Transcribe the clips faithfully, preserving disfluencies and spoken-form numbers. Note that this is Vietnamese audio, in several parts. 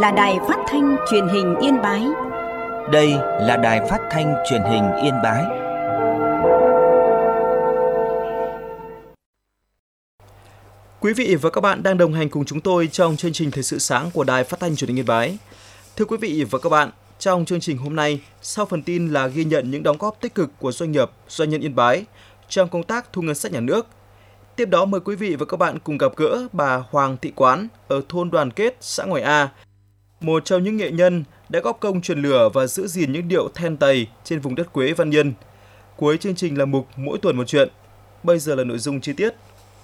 là Đài Phát thanh Truyền hình Yên Bái. Đây là Đài Phát thanh Truyền hình Yên Bái. Quý vị và các bạn đang đồng hành cùng chúng tôi trong chương trình Thời sự sáng của Đài Phát thanh Truyền hình Yên Bái. Thưa quý vị và các bạn, trong chương trình hôm nay, sau phần tin là ghi nhận những đóng góp tích cực của doanh nghiệp, doanh nhân Yên Bái trong công tác thu ngân sách nhà nước. Tiếp đó mời quý vị và các bạn cùng gặp gỡ bà Hoàng Thị Quán ở thôn Đoàn Kết, xã Ngoài A, một trong những nghệ nhân đã góp công truyền lửa và giữ gìn những điệu then tày trên vùng đất Quế Văn Yên. Cuối chương trình là mục Mỗi tuần một chuyện. Bây giờ là nội dung chi tiết.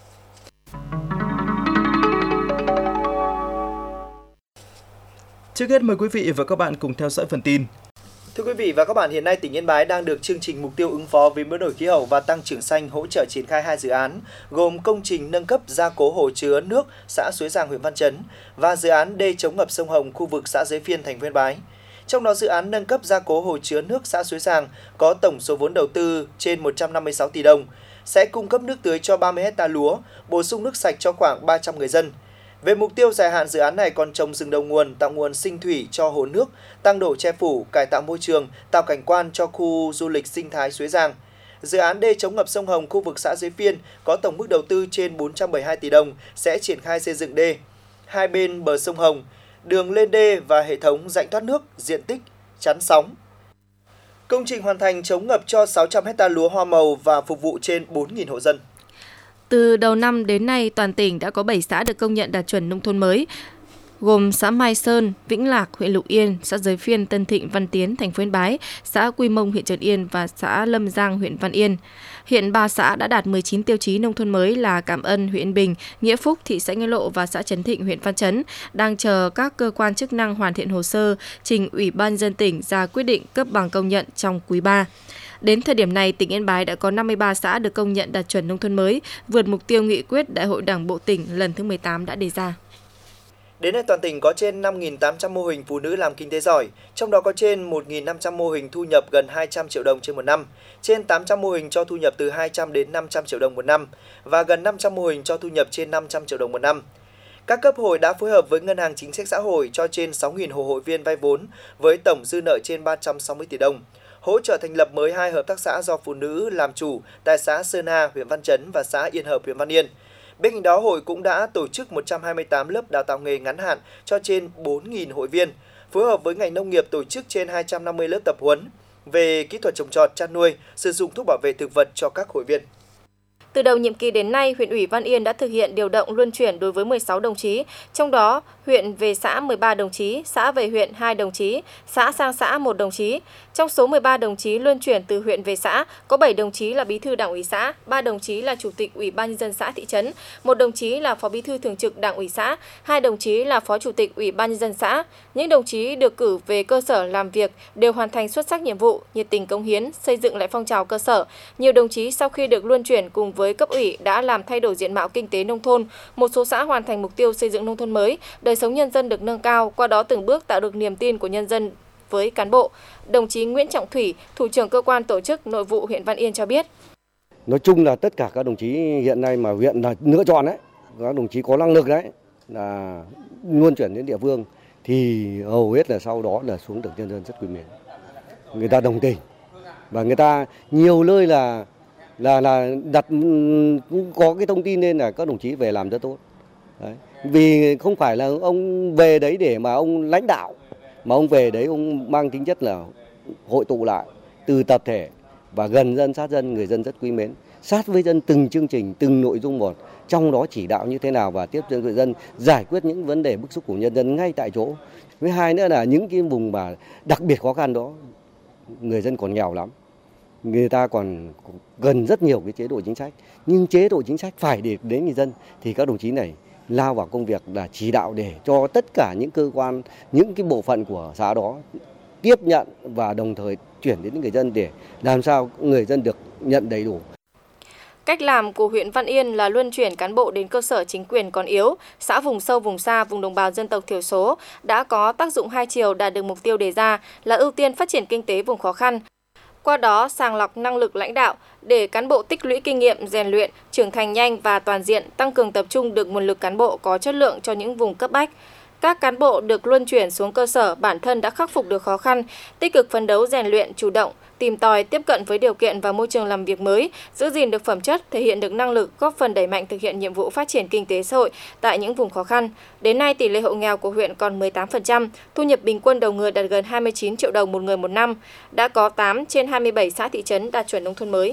Trước hết mời quý vị và các bạn cùng theo dõi phần tin. Thưa quý vị và các bạn, hiện nay tỉnh Yên Bái đang được chương trình mục tiêu ứng phó với biến đổi khí hậu và tăng trưởng xanh hỗ trợ triển khai hai dự án, gồm công trình nâng cấp gia cố hồ chứa nước xã Suối Giang, huyện Văn Chấn và dự án đê chống ngập sông Hồng, khu vực xã Giới Phiên, thành phố Yên Bái. Trong đó, dự án nâng cấp gia cố hồ chứa nước xã Suối Giang có tổng số vốn đầu tư trên một trăm năm mươi sáu tỷ đồng, sẽ cung cấp nước tưới cho ba mươi héc ta lúa, bổ sung nước sạch cho khoảng ba trăm người dân. Về mục tiêu dài hạn, dự án này còn trồng rừng đầu nguồn, tạo nguồn sinh thủy cho hồ nước, tăng độ che phủ, cải tạo môi trường, tạo cảnh quan cho khu du lịch sinh thái Suối Giang. Dự án đê chống ngập sông Hồng, khu vực xã Giới Phiên có tổng mức đầu tư trên bốn trăm bảy mươi hai tỷ đồng, sẽ triển khai xây dựng đê hai bên bờ sông Hồng, đường lên đê và hệ thống rãnh thoát nước, diện tích chắn sóng. Công trình hoàn thành chống ngập cho sáu trăm héc ta lúa hoa màu và phục vụ trên bốn nghìn hộ dân. Từ đầu năm đến nay, toàn tỉnh đã có bảy xã được công nhận đạt chuẩn nông thôn mới, gồm xã Mai Sơn, Vĩnh Lạc, huyện Lục Yên, xã Giới Phiên, Tân Thịnh, Văn Tiến, thành phố Yên Bái, xã Quy Mông, huyện Trần Yên và xã Lâm Giang, huyện Văn Yên. Hiện ba xã đã đạt mười chín tiêu chí nông thôn mới là Cảm Ân, huyện Yên Bình, Nghĩa Phúc, thị xã Nghĩa Lộ và xã Trấn Thịnh, huyện Văn Chấn, đang chờ các cơ quan chức năng hoàn thiện hồ sơ, trình Ủy ban nhân dân tỉnh ra quyết định cấp bằng công nhận trong quý ba. Đến thời điểm này, tỉnh Yên Bái đã có năm mươi ba xã được công nhận đạt chuẩn nông thôn mới, vượt mục tiêu nghị quyết Đại hội Đảng bộ tỉnh lần thứ mười tám đã đề ra. Đến nay, toàn tỉnh có trên năm nghìn tám trăm mô hình phụ nữ làm kinh tế giỏi, trong đó có trên một nghìn năm trăm mô hình thu nhập gần hai trăm triệu đồng trên một năm, trên tám trăm mô hình cho thu nhập từ hai trăm đến năm trăm triệu đồng một năm và gần năm trăm mô hình cho thu nhập trên năm trăm triệu đồng một năm. Các cấp hội đã phối hợp với Ngân hàng Chính sách Xã hội cho trên sáu nghìn hộ hội viên vay vốn với tổng dư nợ trên ba trăm sáu mươi tỷ đồng, hỗ trợ thành lập mới hai hợp tác xã do phụ nữ làm chủ tại xã Sơn Hà, huyện Văn Chấn và xã Yên Hợp, huyện Văn Yên. Bên cạnh đó, hội cũng đã tổ chức một trăm hai mươi tám lớp đào tạo nghề ngắn hạn cho trên bốn nghìn hội viên, phối hợp với ngành nông nghiệp tổ chức trên hai trăm năm mươi lớp tập huấn về kỹ thuật trồng trọt, chăn nuôi, sử dụng thuốc bảo vệ thực vật cho các hội viên. Từ đầu nhiệm kỳ đến nay, huyện ủy Văn Yên đã thực hiện điều động luân chuyển đối với mười sáu đồng chí, trong đó huyện về xã mười ba đồng chí, xã về huyện hai đồng chí, xã sang xã một đồng chí. Trong số mười ba đồng chí luân chuyển từ huyện về xã, có bảy đồng chí là bí thư đảng ủy xã, ba đồng chí là chủ tịch ủy ban nhân dân xã thị trấn, một đồng chí là phó bí thư thường trực đảng ủy xã, hai đồng chí là phó chủ tịch ủy ban nhân dân xã. Những đồng chí được cử về cơ sở làm việc đều hoàn thành xuất sắc nhiệm vụ, nhiệt tình cống hiến, xây dựng lại phong trào cơ sở. Nhiều đồng chí sau khi được luân chuyển cùng với cấp ủy đã làm thay đổi diện mạo kinh tế nông thôn, một số xã hoàn thành mục tiêu xây dựng nông thôn mới, đời sống nhân dân được nâng cao, qua đó từng bước tạo được niềm tin của nhân dân với cán bộ. Đồng chí Nguyễn Trọng Thủy, thủ trưởng cơ quan tổ chức nội vụ huyện Văn Yên cho biết. Nói chung là tất cả các đồng chí hiện nay mà huyện là lựa chọn đấy, các đồng chí có năng lực đấy là luân chuyển đến địa phương thì hầu hết là sau đó là xuống được nhân dân rất quý mến. Người ta đồng tình và người ta nhiều nơi là là là đặt có cái thông tin nên là các đồng chí về làm rất tốt. Đấy. Vì không phải là ông về đấy để mà ông lãnh đạo, mà ông về đấy ông mang tính chất là hội tụ lại từ tập thể và gần dân, sát dân, người dân rất quý mến, sát với dân từng chương trình, từng nội dung một, trong đó chỉ đạo như thế nào và tiếp dân người dân giải quyết những vấn đề bức xúc của nhân dân ngay tại chỗ. Với hai nữa là những cái vùng mà đặc biệt khó khăn đó, người dân còn nghèo lắm, người ta còn gần rất nhiều cái chế độ chính sách, nhưng chế độ chính sách phải để đến người dân thì các đồng chí này lao vào công việc là chỉ đạo để cho tất cả những cơ quan, những cái bộ phận của xã đó tiếp nhận và đồng thời chuyển đến người dân để làm sao người dân được nhận đầy đủ. Cách làm của huyện Văn Yên là luân chuyển cán bộ đến cơ sở chính quyền còn yếu, xã vùng sâu, vùng xa, vùng đồng bào dân tộc thiểu số đã có tác dụng hai chiều đạt được mục tiêu đề ra là ưu tiên phát triển kinh tế vùng khó khăn. Qua đó sàng lọc năng lực lãnh đạo để cán bộ tích lũy kinh nghiệm, rèn luyện, trưởng thành nhanh và toàn diện, tăng cường tập trung được nguồn lực cán bộ có chất lượng cho những vùng cấp bách. Các cán bộ được luân chuyển xuống cơ sở bản thân đã khắc phục được khó khăn, tích cực phấn đấu rèn luyện, chủ động, tìm tòi, tiếp cận với điều kiện và môi trường làm việc mới, giữ gìn được phẩm chất, thể hiện được năng lực, góp phần đẩy mạnh thực hiện nhiệm vụ phát triển kinh tế xã hội tại những vùng khó khăn. Đến nay, tỷ lệ hộ nghèo của huyện còn mười tám phần trăm, thu nhập bình quân đầu người đạt gần hai mươi chín triệu đồng một người một năm, đã có tám trên hai mươi bảy xã thị trấn đạt chuẩn nông thôn mới.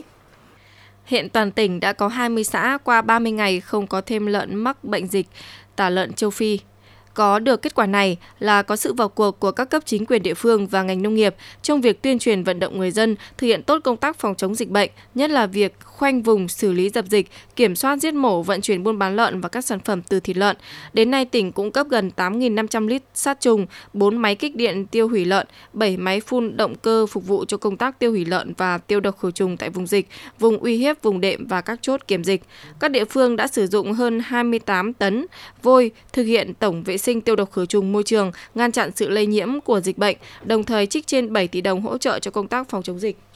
Hiện toàn tỉnh đã có hai mươi xã qua ba mươi ngày không có thêm lợn mắc bệnh dịch tả lợn châu Phi. Có được kết quả này là có sự vào cuộc của các cấp chính quyền địa phương và ngành nông nghiệp trong việc tuyên truyền vận động người dân thực hiện tốt công tác phòng chống dịch bệnh, nhất là việc khoanh vùng xử lý dập dịch, kiểm soát giết mổ, vận chuyển buôn bán lợn và các sản phẩm từ thịt lợn. Đến nay, tỉnh cung cấp gần tám nghìn năm trăm lít sát trùng, bốn máy kích điện tiêu hủy lợn, bảy máy phun động cơ phục vụ cho công tác tiêu hủy lợn và tiêu độc khử trùng tại vùng dịch, vùng uy hiếp, vùng đệm và các chốt kiểm dịch. Các địa phương đã sử dụng hơn hai mươi tám tấn vôi thực hiện tổng vệ sinh tiêu độc khử trùng môi trường, ngăn chặn sự lây nhiễm của dịch bệnh, đồng thời trích trên bảy tỷ đồng hỗ trợ cho công tác phòng chống dịch.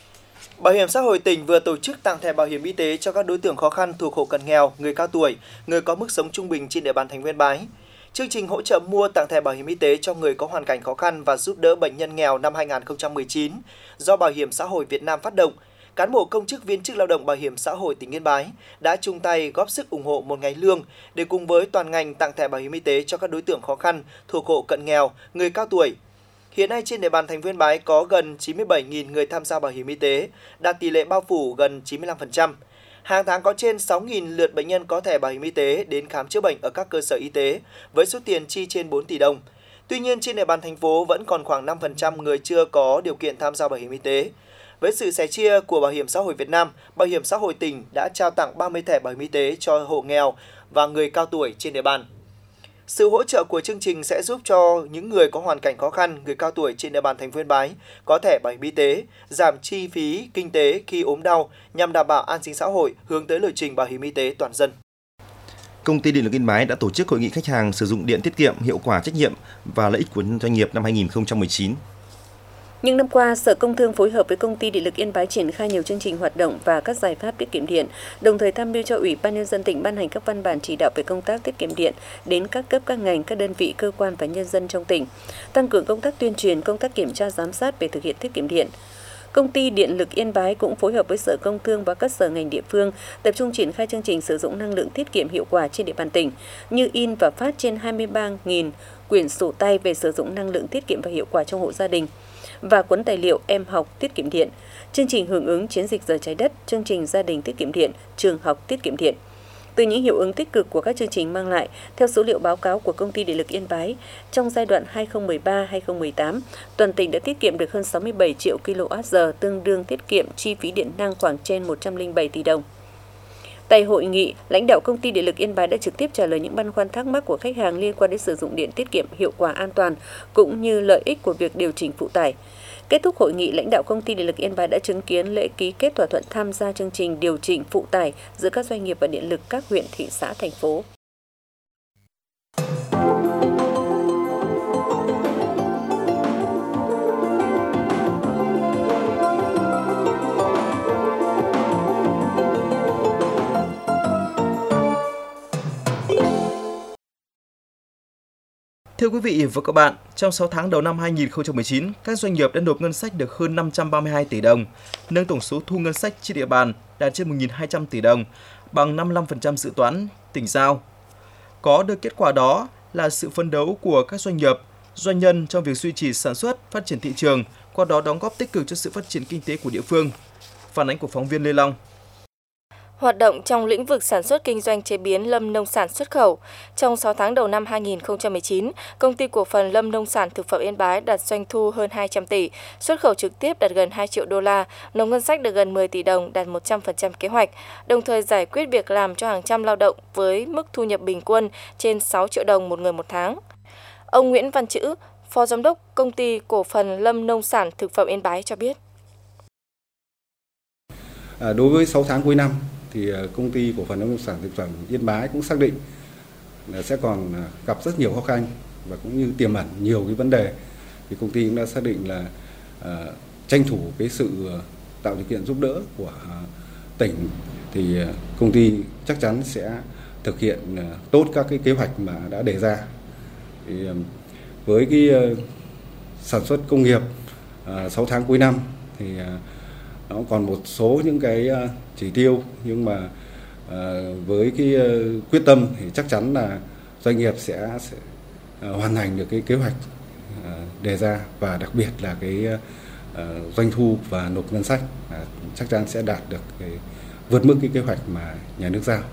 Bảo hiểm xã hội tỉnh vừa tổ chức tặng thẻ bảo hiểm y tế cho các đối tượng khó khăn thuộc hộ cận nghèo, người cao tuổi, người có mức sống trung bình trên địa bàn thành phố Yên Bái. Chương trình hỗ trợ mua tặng thẻ bảo hiểm y tế cho người có hoàn cảnh khó khăn và giúp đỡ bệnh nhân nghèo năm hai nghìn không trăm mười chín do Bảo hiểm xã hội Việt Nam phát động, cán bộ công chức viên chức lao động Bảo hiểm xã hội tỉnh Yên Bái đã chung tay góp sức ủng hộ một ngày lương để cùng với toàn ngành tặng thẻ bảo hiểm y tế cho các đối tượng khó khăn thuộc hộ cận nghèo, người cao tuổi. Hiện nay trên địa bàn thành phố Yên Bái có gần chín mươi bảy nghìn người tham gia bảo hiểm y tế, đạt tỷ lệ bao phủ gần chín mươi lăm phần trăm. Hàng tháng có trên sáu nghìn lượt bệnh nhân có thẻ bảo hiểm y tế đến khám chữa bệnh ở các cơ sở y tế với số tiền chi trên bốn tỷ đồng. Tuy nhiên trên địa bàn thành phố vẫn còn khoảng năm phần trăm người chưa có điều kiện tham gia bảo hiểm y tế. Với sự sẻ chia của Bảo hiểm xã hội Việt Nam, Bảo hiểm xã hội tỉnh đã trao tặng ba mươi thẻ bảo hiểm y tế cho hộ nghèo và người cao tuổi trên địa bàn. Sự hỗ trợ của chương trình sẽ giúp cho những người có hoàn cảnh khó khăn, người cao tuổi trên địa bàn thành phố Yên Bái có thẻ bảo hiểm y tế, giảm chi phí kinh tế khi ốm đau nhằm đảm bảo an sinh xã hội, hướng tới lộ trình bảo hiểm y tế toàn dân. Công ty Điện lực Yên Bái đã tổ chức hội nghị khách hàng sử dụng điện tiết kiệm, hiệu quả, trách nhiệm và lợi ích của doanh nghiệp năm hai nghìn không trăm mười chín. Những năm qua, Sở Công Thương phối hợp với Công ty Điện lực Yên Bái triển khai nhiều chương trình hoạt động và các giải pháp tiết kiệm điện, đồng thời tham mưu cho Ủy ban Nhân dân tỉnh ban hành các văn bản chỉ đạo về công tác tiết kiệm điện đến các cấp, các ngành, các đơn vị, cơ quan và nhân dân trong tỉnh, tăng cường công tác tuyên truyền, công tác kiểm tra giám sát về thực hiện tiết kiệm điện. Công ty Điện lực Yên Bái cũng phối hợp với Sở Công Thương và các sở ngành địa phương tập trung triển khai chương trình sử dụng năng lượng tiết kiệm hiệu quả trên địa bàn tỉnh, như in và phát trên hai mươi ba nghìn quyển sổ tay về sử dụng năng lượng tiết kiệm và hiệu quả trong hộ gia đình và cuốn tài liệu Em học tiết kiệm điện, chương trình hưởng ứng chiến dịch giờ trái đất, chương trình gia đình tiết kiệm điện, trường học tiết kiệm điện. Từ những hiệu ứng tích cực của các chương trình mang lại, theo số liệu báo cáo của Công ty Điện lực Yên Bái, trong giai đoạn hai nghìn không trăm mười ba đến hai nghìn không trăm mười tám, toàn tỉnh đã tiết kiệm được hơn sáu mươi bảy triệu ki lô oát giờ, tương đương tiết kiệm chi phí điện năng khoảng trên một trăm lẻ bảy tỷ đồng. Tại hội nghị, lãnh đạo Công ty Điện lực Yên Bái đã trực tiếp trả lời những băn khoăn thắc mắc của khách hàng liên quan đến sử dụng điện tiết kiệm, hiệu quả, an toàn, cũng như lợi ích của việc điều chỉnh phụ tải. Kết thúc hội nghị, lãnh đạo Công ty Điện lực Yên Bái đã chứng kiến lễ ký kết thỏa thuận tham gia chương trình điều chỉnh phụ tải giữa các doanh nghiệp và điện lực các huyện, thị xã, thành phố. Thưa quý vị và các bạn, trong sáu tháng đầu năm hai nghìn không trăm mười chín, các doanh nghiệp đã nộp ngân sách được hơn năm trăm ba mươi hai tỷ đồng, nâng tổng số thu ngân sách trên địa bàn đạt trên một nghìn hai trăm tỷ đồng, bằng năm mươi lăm phần trăm dự toán tỉnh giao. Có được kết quả đó là sự phấn đấu của các doanh nghiệp, doanh nhân trong việc duy trì sản xuất, phát triển thị trường, qua đó đóng góp tích cực cho sự phát triển kinh tế của địa phương. Phản ánh của phóng viên Lê Long. Hoạt động trong lĩnh vực sản xuất kinh doanh chế biến lâm nông sản xuất khẩu. Trong sáu tháng đầu năm hai nghìn không trăm mười chín, Công ty Cổ phần Lâm nông sản Thực phẩm Yên Bái đạt doanh thu hơn hai trăm tỷ, xuất khẩu trực tiếp đạt gần hai triệu đô la, nộp ngân sách được gần mười tỷ đồng, đạt một trăm phần trăm kế hoạch, đồng thời giải quyết việc làm cho hàng trăm lao động với mức thu nhập bình quân trên sáu triệu đồng một người một tháng. Ông Nguyễn Văn Chữ, Phó Giám đốc Công ty Cổ phần Lâm nông sản Thực phẩm Yên Bái cho biết. À, đối với sáu tháng cuối năm, thì Công ty Cổ phần Lâm nông sản Thực phẩm Yên Bái cũng xác định là sẽ còn gặp rất nhiều khó khăn và cũng như tiềm ẩn nhiều cái vấn đề. Thì công ty cũng đã xác định là uh, tranh thủ cái sự tạo điều kiện giúp đỡ của uh, tỉnh, thì uh, công ty chắc chắn sẽ thực hiện uh, tốt các cái kế hoạch mà đã đề ra. Thì với cái sản xuất công nghiệp sáu tháng cuối năm thì nó còn một số những cái chỉ tiêu, nhưng mà với cái quyết tâm thì chắc chắn là doanh nghiệp sẽ, sẽ hoàn thành được cái kế hoạch đề ra, và đặc biệt là cái doanh thu và nộp ngân sách chắc chắn sẽ đạt được cái, vượt mức cái kế hoạch mà nhà nước giao.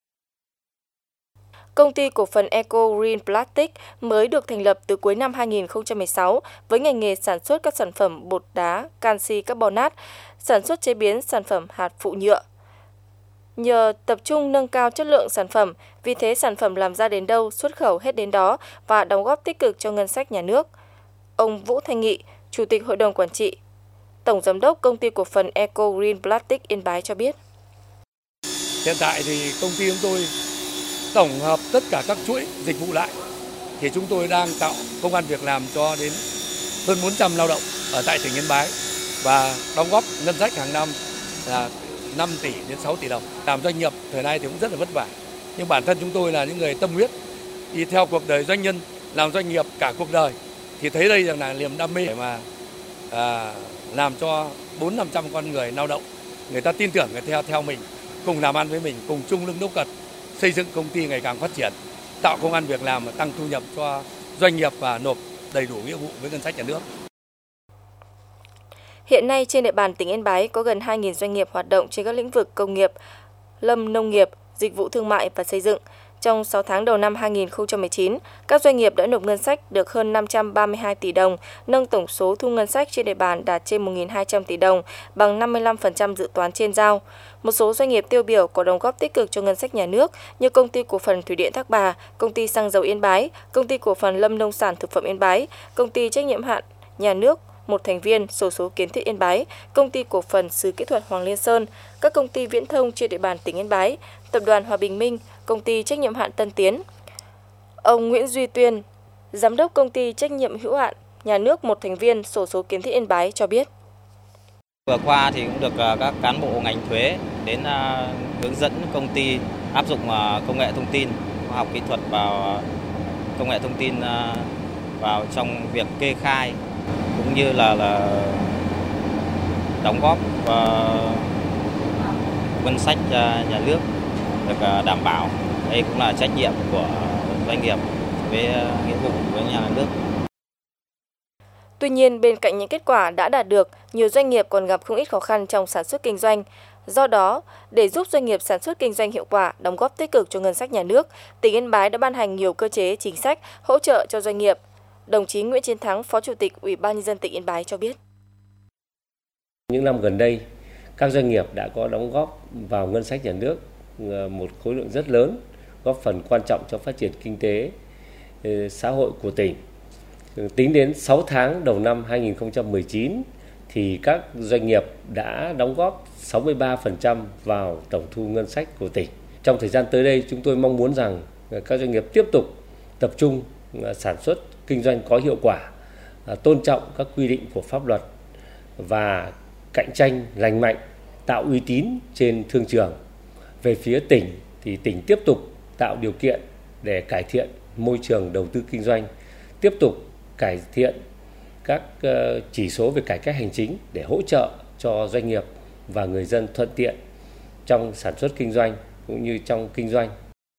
Công ty cổ phần Eco Green Plastic mới được thành lập từ cuối năm hai nghìn không trăm mười sáu với ngành nghề sản xuất các sản phẩm bột đá, canxi carbonate, sản xuất chế biến sản phẩm hạt phụ nhựa. Nhờ tập trung nâng cao chất lượng sản phẩm, vì thế sản phẩm làm ra đến đâu xuất khẩu hết đến đó và đóng góp tích cực cho ngân sách nhà nước. Ông Vũ Thanh Nghị, Chủ tịch Hội đồng Quản trị, Tổng Giám đốc Công ty cổ phần Eco Green Plastic Yên Bái cho biết. Hiện tại thì công ty chúng tôi tổng hợp tất cả các chuỗi dịch vụ lại, thì chúng tôi đang tạo công ăn việc làm cho đến hơn bốn trăm lao động ở tại tỉnh Yên Bái và đóng góp ngân sách hàng năm là năm tỷ đến sáu tỷ đồng. Làm doanh nghiệp thời nay thì cũng rất là vất vả, nhưng bản thân chúng tôi là những người tâm huyết đi theo cuộc đời doanh nhân, làm doanh nghiệp cả cuộc đời, thì thấy đây rằng là niềm đam mê để mà à, làm cho bốn năm trăm con người lao động, người ta tin tưởng người theo theo mình, cùng làm ăn với mình, cùng chung lưng đốc cật, xây dựng công ty ngày càng phát triển, tạo công ăn việc làm và tăng thu nhập cho doanh nghiệp và nộp đầy đủ nghĩa vụ với ngân sách nhà nước. Hiện nay trên địa bàn tỉnh Yên Bái có gần hai nghìn doanh nghiệp hoạt động trên các lĩnh vực công nghiệp, lâm nông nghiệp, dịch vụ thương mại và xây dựng. Trong sáu tháng đầu năm hai nghìn không trăm mười chín, các doanh nghiệp đã nộp ngân sách được hơn năm trăm ba mươi hai tỷ đồng, nâng tổng số thu ngân sách trên địa bàn đạt trên một nghìn hai trăm tỷ đồng, bằng năm mươi lăm phần trăm dự toán trên giao. Một số doanh nghiệp tiêu biểu có đóng góp tích cực cho ngân sách nhà nước như Công ty Cổ phần Thủy điện Thác Bà, Công ty Xăng dầu Yên Bái, Công ty Cổ phần Lâm nông sản thực phẩm Yên Bái, Công ty trách nhiệm hạn nhà nước một thành viên xổ số kiến thiết Yên Bái, Công ty Cổ phần Sứ Kỹ thuật Hoàng Liên Sơn, các công ty viễn thông trên địa bàn tỉnh Yên Bái, Tập đoàn Hòa Bình Minh, Công ty trách nhiệm hạn Tân Tiến. Ông Nguyễn Duy Tuyên, Giám đốc Công ty trách nhiệm hữu hạn nhà nước một thành viên xổ số kiến thiết Yên Bái cho biết. Vừa qua thì cũng được các cán bộ ngành thuế đến hướng dẫn công ty áp dụng công nghệ thông tin, khoa học kỹ thuật vào công nghệ thông tin vào trong việc kê khai cũng như là là đóng góp vào ngân sách nhà nước được đảm bảo. Đây cũng là trách nhiệm của doanh nghiệp với nghĩa vụ với nhà nước. Tuy nhiên, bên cạnh những kết quả đã đạt được, nhiều doanh nghiệp còn gặp không ít khó khăn trong sản xuất kinh doanh. Do đó, để giúp doanh nghiệp sản xuất kinh doanh hiệu quả, đóng góp tích cực cho ngân sách nhà nước, tỉnh Yên Bái đã ban hành nhiều cơ chế chính sách hỗ trợ cho doanh nghiệp. Đồng chí Nguyễn Chiến Thắng, Phó Chủ tịch Ủy ban Nhân dân tỉnh Yên Bái cho biết. Những năm gần đây, các doanh nghiệp đã có đóng góp vào ngân sách nhà nước một khối lượng rất lớn, góp phần quan trọng cho phát triển kinh tế xã hội của tỉnh. Tính đến sáu tháng đầu năm hai nghìn không trăm mười chín thì các doanh nghiệp đã đóng góp sáu mươi ba phần trăm vào tổng thu ngân sách của tỉnh. Trong thời gian tới đây, chúng tôi mong muốn rằng các doanh nghiệp tiếp tục tập trung sản xuất kinh doanh có hiệu quả, tôn trọng các quy định của pháp luật và cạnh tranh lành mạnh, tạo uy tín trên thương trường. Về phía tỉnh thì tỉnh tiếp tục tạo điều kiện để cải thiện môi trường đầu tư kinh doanh, tiếp tục cải thiện các chỉ số về cải cách hành chính để hỗ trợ cho doanh nghiệp và người dân thuận tiện trong sản xuất kinh doanh cũng như trong kinh doanh.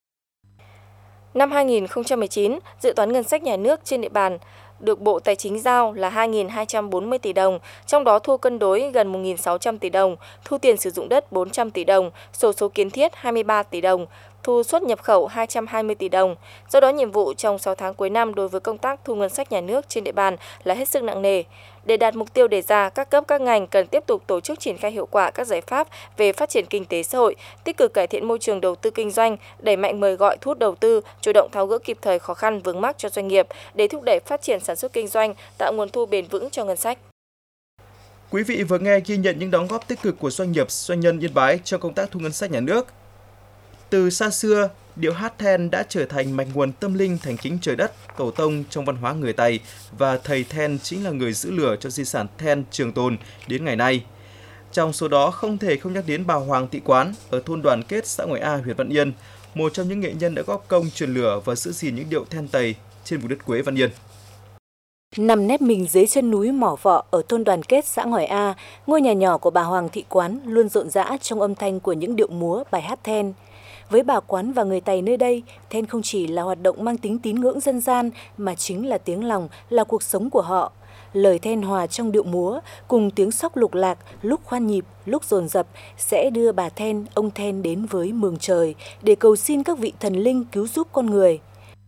Năm hai nghìn không trăm mười chín, dự toán ngân sách nhà nước trên địa bàn được Bộ Tài chính giao là hai nghìn hai trăm bốn mươi tỷ đồng, trong đó thu cân đối gần một nghìn sáu trăm tỷ đồng, thu tiền sử dụng đất bốn trăm tỷ đồng, sổ số kiến thiết hai mươi ba tỷ đồng, thu xuất nhập khẩu hai trăm hai mươi tỷ đồng. Do đó, nhiệm vụ trong sáu tháng cuối năm đối với công tác thu ngân sách nhà nước trên địa bàn là hết sức nặng nề. Để đạt mục tiêu đề ra, các cấp các ngành cần tiếp tục tổ chức triển khai hiệu quả các giải pháp về phát triển kinh tế xã hội, tích cực cải thiện môi trường đầu tư kinh doanh, đẩy mạnh mời gọi thu hút đầu tư, chủ động tháo gỡ kịp thời khó khăn vướng mắc cho doanh nghiệp để thúc đẩy phát triển sản xuất kinh doanh, tạo nguồn thu bền vững cho ngân sách. Quý vị vừa nghe ghi nhận những đóng góp tích cực của doanh nghiệp, doanh nhân Yên Bái trong công tác thu ngân sách nhà nước. Từ xa xưa, điệu hát then đã trở thành mạch nguồn tâm linh thành kính trời đất, tổ tông trong văn hóa người Tày và thầy then chính là người giữ lửa cho di sản then trường tồn đến ngày nay. Trong số đó không thể không nhắc đến bà Hoàng Thị Quán ở thôn Đoàn Kết, xã Ngoại A, huyện Văn Yên, một trong những nghệ nhân đã góp công truyền lửa và giữ gìn những điệu then Tày trên vùng đất Quế Văn Yên. Nằm nép mình dưới chân núi Mỏ Vọ ở thôn Đoàn Kết, xã Ngòi A, ngôi nhà nhỏ của bà Hoàng Thị Quán luôn rộn rã trong âm thanh của những điệu múa, bài hát then. Với bà Quán và người Tày nơi đây, then không chỉ là hoạt động mang tính tín ngưỡng dân gian mà chính là tiếng lòng, là cuộc sống của họ. Lời then hòa trong điệu múa cùng tiếng sóc lục lạc, lúc khoan nhịp, lúc dồn dập sẽ đưa bà then, ông then đến với mường trời để cầu xin các vị thần linh cứu giúp con người.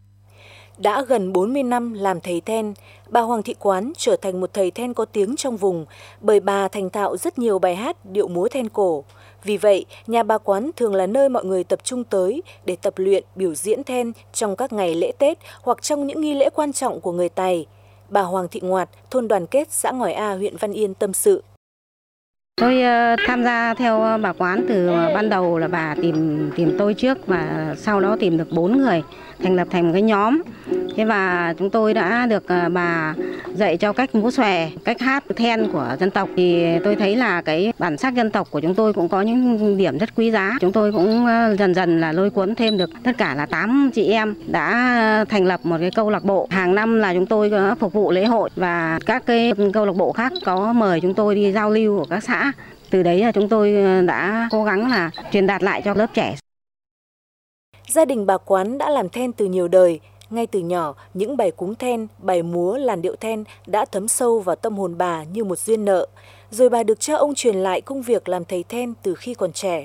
Đã gần bốn mươi năm làm thầy then, bà Hoàng Thị Quán trở thành một thầy then có tiếng trong vùng bởi bà thành thạo rất nhiều bài hát điệu múa then cổ. Vì vậy, nhà bà Quán thường là nơi mọi người tập trung tới để tập luyện, biểu diễn then trong các ngày lễ Tết hoặc trong những nghi lễ quan trọng của người Tày. Bà Hoàng Thị Ngoạt, thôn Đoàn Kết, xã Ngòi A, huyện Văn Yên tâm sự. Tôi uh, tham gia theo bà Quán từ uh, ban đầu là bà tìm tìm tôi trước và sau đó tìm được bốn người thành lập thành một cái nhóm. Thế và chúng tôi đã được uh, bà dạy cho cách múa xòe, cách hát then của dân tộc. Thì tôi thấy là cái bản sắc dân tộc của chúng tôi cũng có những điểm rất quý giá. Chúng tôi cũng uh, dần dần là lôi cuốn thêm được tất cả là tám chị em đã thành lập một cái câu lạc bộ. Hàng năm là chúng tôi uh, phục vụ lễ hội và các cái câu lạc bộ khác có mời chúng tôi đi giao lưu ở các xã. Từ đấy là chúng tôi đã cố gắng là truyền đạt lại cho lớp trẻ. Gia đình bà Quán đã làm then từ nhiều đời. Ngay từ nhỏ, những bài cúng then, bài múa, làn điệu then đã thấm sâu vào tâm hồn bà như một duyên nợ. Rồi bà được cha ông truyền lại công việc làm thầy then từ khi còn trẻ.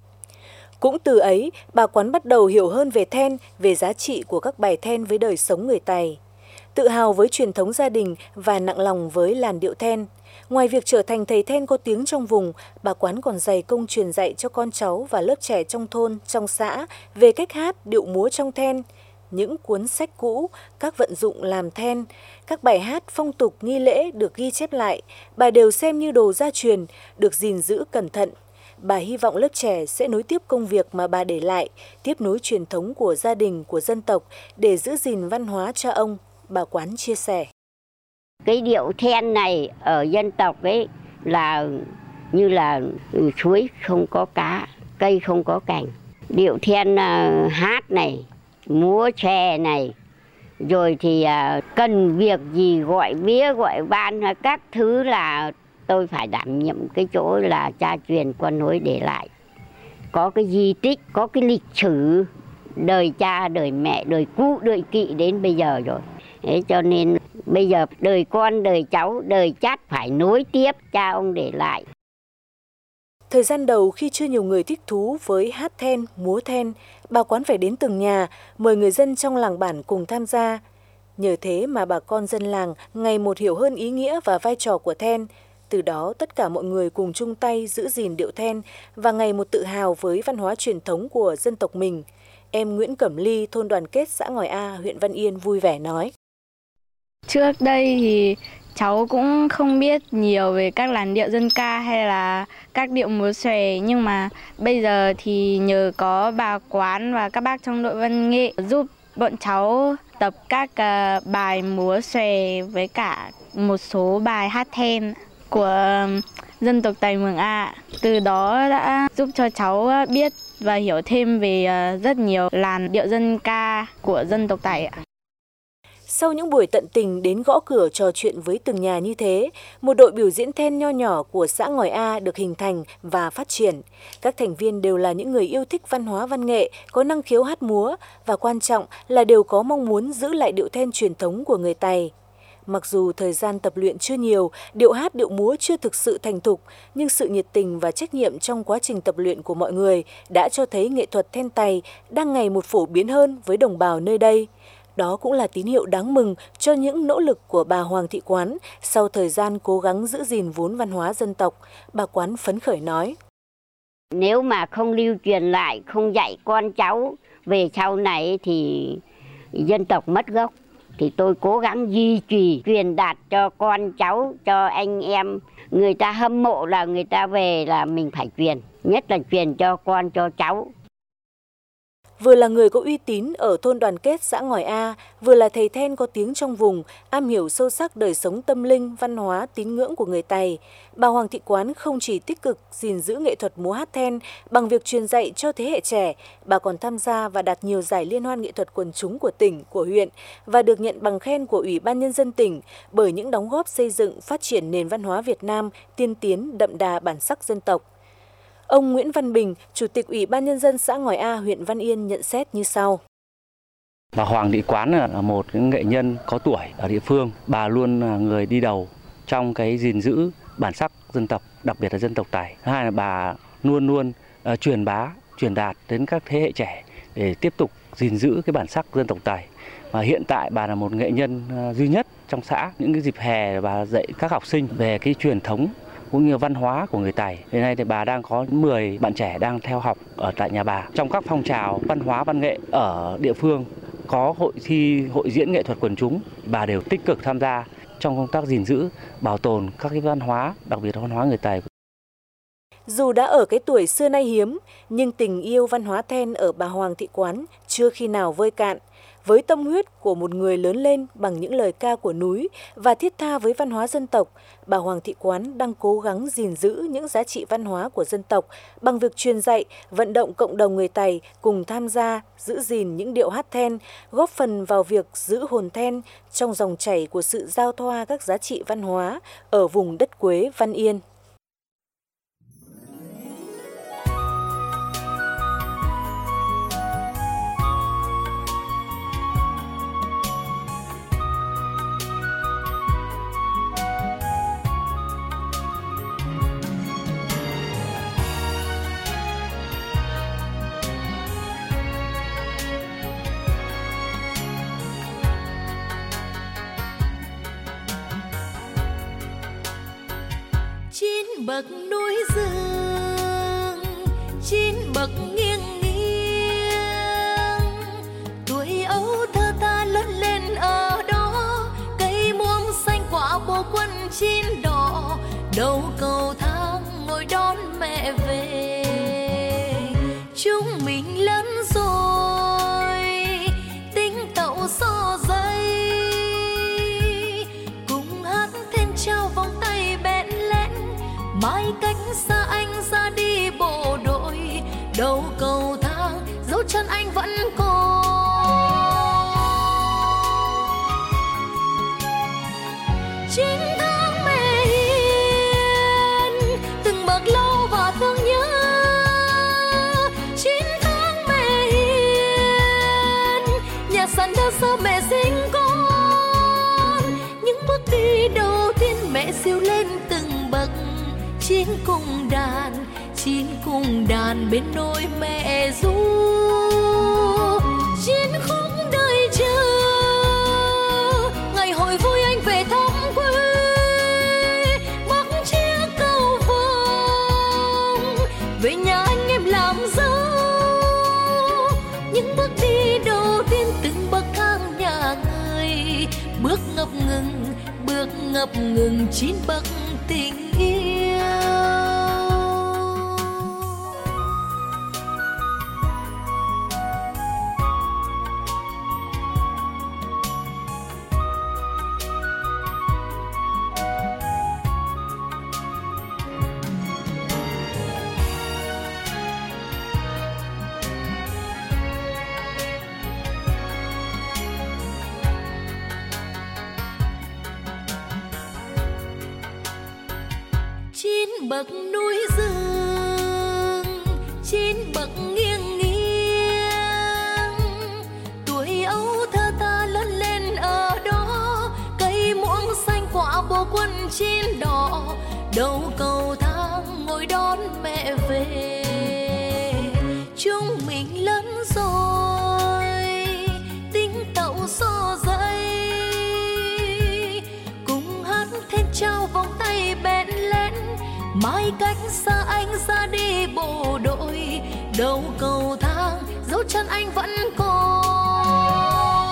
Cũng từ ấy, bà Quán bắt đầu hiểu hơn về then, về giá trị của các bài then với đời sống người Tày. Tự hào với truyền thống gia đình và nặng lòng với làn điệu then. Ngoài việc trở thành thầy then có tiếng trong vùng, bà Quán còn dày công truyền dạy cho con cháu và lớp trẻ trong thôn, trong xã về cách hát, điệu múa trong then. Những cuốn sách cũ, các vận dụng làm then, các bài hát phong tục nghi lễ được ghi chép lại, bà đều xem như đồ gia truyền, được gìn giữ cẩn thận. Bà hy vọng lớp trẻ sẽ nối tiếp công việc mà bà để lại, tiếp nối truyền thống của gia đình, của dân tộc để giữ gìn văn hóa cha ông, bà Quán chia sẻ. Cái điệu then này ở dân tộc ấy là như là suối không có cá, cây không có cành. Điệu then uh, hát này, múa chè này, rồi thì uh, cần việc gì gọi vía gọi ban các thứ là tôi phải đảm nhiệm cái chỗ là cha truyền con nối để lại. Có cái di tích, có cái lịch sử đời cha, đời mẹ, đời cụ, đời kỵ đến bây giờ rồi. Thế cho nên bây giờ đời con, đời cháu, đời chát phải nối tiếp cha ông để lại. Thời gian đầu khi chưa nhiều người thích thú với hát then, múa then, bà Quán phải đến từng nhà, mời người dân trong làng bản cùng tham gia. Nhờ thế mà bà con dân làng ngày một hiểu hơn ý nghĩa và vai trò của then. Từ đó tất cả mọi người cùng chung tay giữ gìn điệu then và ngày một tự hào với văn hóa truyền thống của dân tộc mình. Em Nguyễn Cẩm Ly, thôn Đoàn Kết, xã Ngòi A, huyện Văn Yên vui vẻ nói. Trước đây thì cháu cũng không biết nhiều về các làn điệu dân ca hay là các điệu múa xòe, nhưng mà bây giờ thì nhờ có bà Quán và các bác trong đội văn nghệ giúp bọn cháu tập các uh, bài múa xòe với cả một số bài hát then của dân tộc Tày Mường A. Từ đó đã giúp cho cháu biết và hiểu thêm về uh, rất nhiều làn điệu dân ca của dân tộc Tày ạ. Sau những buổi tận tình đến gõ cửa trò chuyện với từng nhà như thế, một đội biểu diễn then nho nhỏ của xã Ngòi A được hình thành và phát triển. Các thành viên đều là những người yêu thích văn hóa văn nghệ, có năng khiếu hát múa và quan trọng là đều có mong muốn giữ lại điệu then truyền thống của người Tày. Mặc dù thời gian tập luyện chưa nhiều, điệu hát điệu múa chưa thực sự thành thục, nhưng sự nhiệt tình và trách nhiệm trong quá trình tập luyện của mọi người đã cho thấy nghệ thuật then Tày đang ngày một phổ biến hơn với đồng bào nơi đây. Đó cũng là tín hiệu đáng mừng cho những nỗ lực của bà Hoàng Thị Quán sau thời gian cố gắng giữ gìn vốn văn hóa dân tộc. Bà Quán phấn khởi nói. Nếu mà không lưu truyền lại, không dạy con cháu về sau này thì dân tộc mất gốc. Thì tôi cố gắng duy trì, truyền đạt cho con cháu, cho anh em. Người ta hâm mộ là người ta về là mình phải truyền, nhất là truyền cho con, cho cháu. Vừa là người có uy tín ở thôn Đoàn Kết, xã Ngòi A, vừa là thầy then có tiếng trong vùng, am hiểu sâu sắc đời sống tâm linh, văn hóa, tín ngưỡng của người Tày. Bà Hoàng Thị Quán không chỉ tích cực gìn giữ nghệ thuật múa hát then bằng việc truyền dạy cho thế hệ trẻ, bà còn tham gia và đạt nhiều giải liên hoan nghệ thuật quần chúng của tỉnh, của huyện và được nhận bằng khen của Ủy ban Nhân dân tỉnh bởi những đóng góp xây dựng, phát triển nền văn hóa Việt Nam tiên tiến, đậm đà bản sắc dân tộc. Ông Nguyễn Văn Bình, Chủ tịch Ủy ban Nhân dân xã Ngòi A, huyện Văn Yên nhận xét như sau. Bà Hoàng Thị Quán là một nghệ nhân có tuổi ở địa phương. Bà luôn là người đi đầu trong cái gìn giữ bản sắc dân tộc, đặc biệt là dân tộc Tày. Thứ hai là bà luôn luôn uh, truyền bá, truyền đạt đến các thế hệ trẻ để tiếp tục gìn giữ cái bản sắc dân tộc Tày. Và hiện tại bà là một nghệ nhân uh, duy nhất trong xã. Những cái dịp hè bà dạy các học sinh về cái truyền thống cũng như văn hóa của người Tày. Hiện nay thì bà đang có mười bạn trẻ đang theo học ở tại nhà bà. Trong các phong trào văn hóa văn nghệ ở địa phương có hội thi, hội diễn nghệ thuật quần chúng, bà đều tích cực tham gia trong công tác gìn giữ, bảo tồn các cái văn hóa, đặc biệt là văn hóa người Tày. Dù đã ở cái tuổi xưa nay hiếm, nhưng tình yêu văn hóa then ở bà Hoàng Thị Quán chưa khi nào vơi cạn. Với tâm huyết của một người lớn lên bằng những lời ca của núi và thiết tha với văn hóa dân tộc, bà Hoàng Thị Quán đang cố gắng gìn giữ những giá trị văn hóa của dân tộc bằng việc truyền dạy, vận động cộng đồng người Tày cùng tham gia, giữ gìn những điệu hát then, góp phần vào việc giữ hồn then trong dòng chảy của sự giao thoa các giá trị văn hóa ở vùng đất Quế, Văn Yên. Chín bậc núi rừng, chín bậc nghiêng nghiêng, tuổi ấu thơ ta lớn lên ở đó. Cây muông xanh quả bồ quân chín đỏ, đầu cầu thang ngồi đón mẹ về. Chúng mình lớn rồi, tính tậu so dây, cùng hát then trao vòng tay bẽn lẽn. Mãi cách xa anh ra đi bộ đội, đầu cầu thang dấu chân anh vẫn còn. Chín tháng mẹ hiền, từng bậc lâu và thương nhớ. Chín tháng mẹ hiền, nhà sàn đơn sơ mẹ sinh con. Những bước đi đầu tiên mẹ siêu lên từng bậc. Chín cùng đàn, chín cùng đàn bên nôi mẹ ru. Chín khúc đời chờ, ngày hội vui anh về thăm quê. Bắc chia cầu vồng, về nhà anh em làm dâu. Những bước đi đầu tiên từng bậc thang nhà người, bước ngập ngừng, bước ngập ngừng chín bậc tình yêu. Chín bậc núi rừng, chín bậc nghiêng nghiêng, tuổi ấu thơ ta lớn lên ở đó. Cây muỗng xanh quả bồ quân chín đỏ, đầu cầu thang ngồi đón mẹ về. Chúng mình lớn rồi, tính tậu so dây, cùng hát then trao vòng tay bẽn lẽn. Mãi cách xa anh ra đi bộ đội, đầu cầu thang dấu chân anh vẫn còn.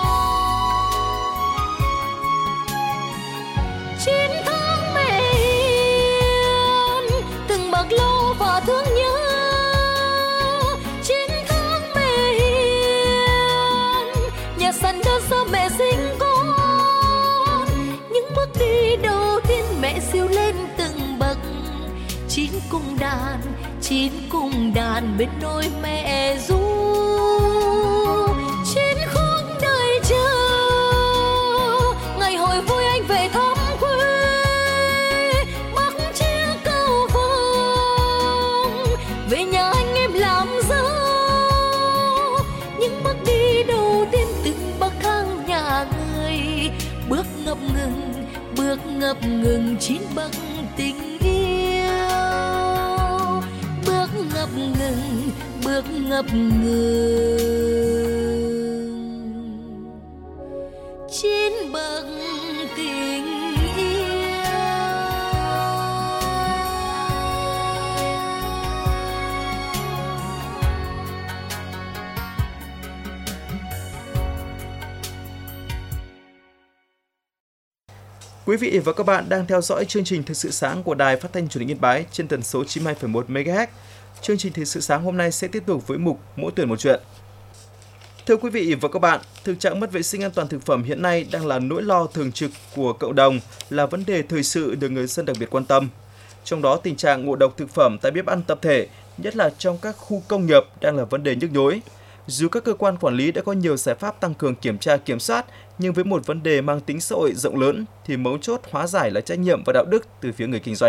Chín tháng mẹ hiền, từng bậc lâu và thương nhớ. Chín tháng mẹ hiền, cùng đàn, chín cùng đàn bên đôi mẹ ru. Chín khúc đời chờ ngày hồi vui anh về thăm quê, bắc chia cầu vồng về nhà anh em làm dâu. Những bước đi đầu tiên từng bậc thang nhà người, bước ngập ngừng, bước ngập ngừng chín bậc tình yêu. Bước ngập ngừng, bước ngập ngừng chín bậc tình yêu. Quý vị và các bạn đang theo dõi chương trình Thời sự sáng của Đài Phát thanh Truyền hình Yên Bái trên tần số chín mươi hai phẩy một mê ga héc. Chương trình Thời sự sáng hôm nay sẽ tiếp tục với mục Mỗi tuyển một chuyện. Thưa quý vị và các bạn, thực trạng mất vệ sinh an toàn thực phẩm hiện nay đang là nỗi lo thường trực của cộng đồng, là vấn đề thời sự được người dân đặc biệt quan tâm. Trong đó, tình trạng ngộ độc thực phẩm tại bếp ăn tập thể, nhất là trong các khu công nghiệp, đang là vấn đề nhức nhối. Dù các cơ quan quản lý đã có nhiều giải pháp tăng cường kiểm tra kiểm soát, nhưng với một vấn đề mang tính xã hội rộng lớn thì mấu chốt hóa giải là trách nhiệm và đạo đức từ phía người kinh doanh.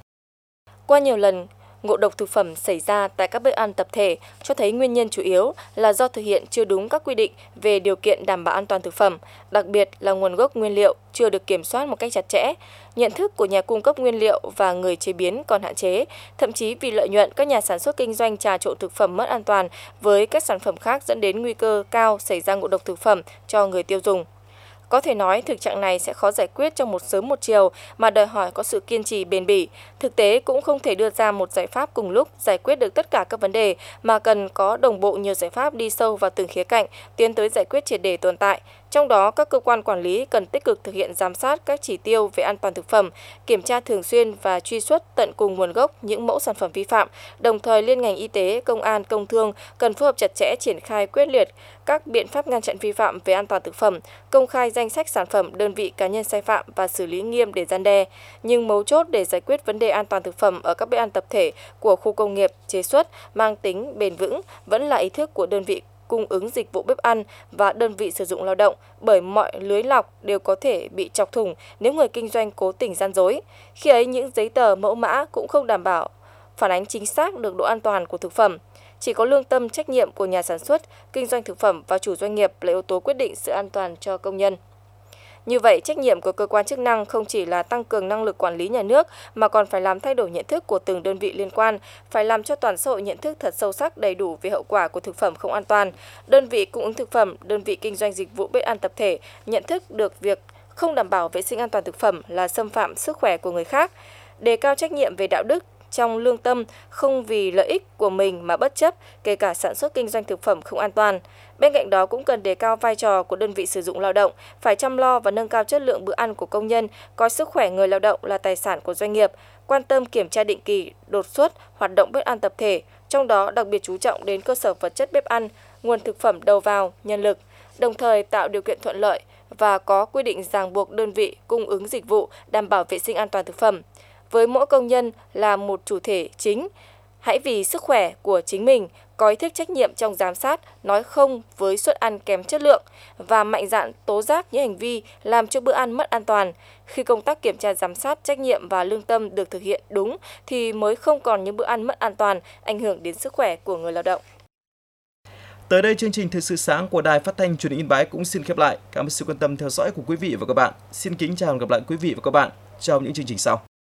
Qua nhiều lần ngộ độc thực phẩm xảy ra tại các bếp ăn tập thể cho thấy nguyên nhân chủ yếu là do thực hiện chưa đúng các quy định về điều kiện đảm bảo an toàn thực phẩm, đặc biệt là nguồn gốc nguyên liệu chưa được kiểm soát một cách chặt chẽ. Nhận thức của nhà cung cấp nguyên liệu và người chế biến còn hạn chế, thậm chí vì lợi nhuận các nhà sản xuất kinh doanh trà trộn thực phẩm mất an toàn với các sản phẩm khác dẫn đến nguy cơ cao xảy ra ngộ độc thực phẩm cho người tiêu dùng. Có thể nói thực trạng này sẽ khó giải quyết trong một sớm một chiều mà đòi hỏi có sự kiên trì bền bỉ. Thực tế cũng không thể đưa ra một giải pháp cùng lúc giải quyết được tất cả các vấn đề mà cần có đồng bộ nhiều giải pháp đi sâu vào từng khía cạnh, tiến tới giải quyết triệt để tồn tại. Trong đó, các cơ quan quản lý cần tích cực thực hiện giám sát các chỉ tiêu về an toàn thực phẩm, kiểm tra thường xuyên và truy xuất tận cùng nguồn gốc những mẫu sản phẩm vi phạm. Đồng thời, liên ngành y tế, công an, công thương cần phối hợp chặt chẽ triển khai quyết liệt các biện pháp ngăn chặn vi phạm về an toàn thực phẩm, công khai danh sách sản phẩm, đơn vị cá nhân sai phạm và xử lý nghiêm để răn đe. Nhưng mấu chốt để giải quyết vấn đề an toàn thực phẩm ở các bếp ăn tập thể của khu công nghiệp, chế xuất mang tính bền vững vẫn là ý thức của đơn vị cung ứng dịch vụ bếp ăn và đơn vị sử dụng lao động, bởi mọi lưới lọc đều có thể bị chọc thủng nếu người kinh doanh cố tình gian dối. Khi ấy những giấy tờ mẫu mã cũng không đảm bảo phản ánh chính xác được độ an toàn của thực phẩm. Chỉ có lương tâm, trách nhiệm của nhà sản xuất, kinh doanh thực phẩm và chủ doanh nghiệp là yếu tố quyết định sự an toàn cho công nhân. Như vậy, trách nhiệm của cơ quan chức năng không chỉ là tăng cường năng lực quản lý nhà nước mà còn phải làm thay đổi nhận thức của từng đơn vị liên quan, phải làm cho toàn xã hội nhận thức thật sâu sắc đầy đủ về hậu quả của thực phẩm không an toàn. Đơn vị cung ứng thực phẩm, đơn vị kinh doanh dịch vụ bếp ăn tập thể nhận thức được việc không đảm bảo vệ sinh an toàn thực phẩm là xâm phạm sức khỏe của người khác, đề cao trách nhiệm về đạo đức trong lương tâm, không vì lợi ích của mình mà bất chấp, kể cả sản xuất kinh doanh thực phẩm không an toàn. Bên cạnh đó cũng cần đề cao vai trò của đơn vị sử dụng lao động, phải chăm lo và nâng cao chất lượng bữa ăn của công nhân, coi sức khỏe người lao động là tài sản của doanh nghiệp, quan tâm kiểm tra định kỳ, đột xuất hoạt động bếp ăn tập thể, trong đó đặc biệt chú trọng đến cơ sở vật chất bếp ăn, nguồn thực phẩm đầu vào, nhân lực, đồng thời tạo điều kiện thuận lợi và có quy định ràng buộc đơn vị cung ứng dịch vụ đảm bảo vệ sinh an toàn thực phẩm. Với mỗi công nhân là một chủ thể chính, hãy vì sức khỏe của chính mình có ý thức trách nhiệm trong giám sát, nói không với suất ăn kém chất lượng và mạnh dạn tố giác những hành vi làm cho bữa ăn mất an toàn. Khi công tác kiểm tra giám sát, trách nhiệm và lương tâm được thực hiện đúng thì mới không còn những bữa ăn mất an toàn, ảnh hưởng đến sức khỏe của người lao động. Tới đây, chương trình Thời sự sáng của Đài Phát thanh Truyền hình Yên Bái cũng xin khép lại. Cảm ơn sự quan tâm theo dõi của quý vị và các bạn. Xin kính chào và gặp lại quý vị và các bạn trong những chương trình sau.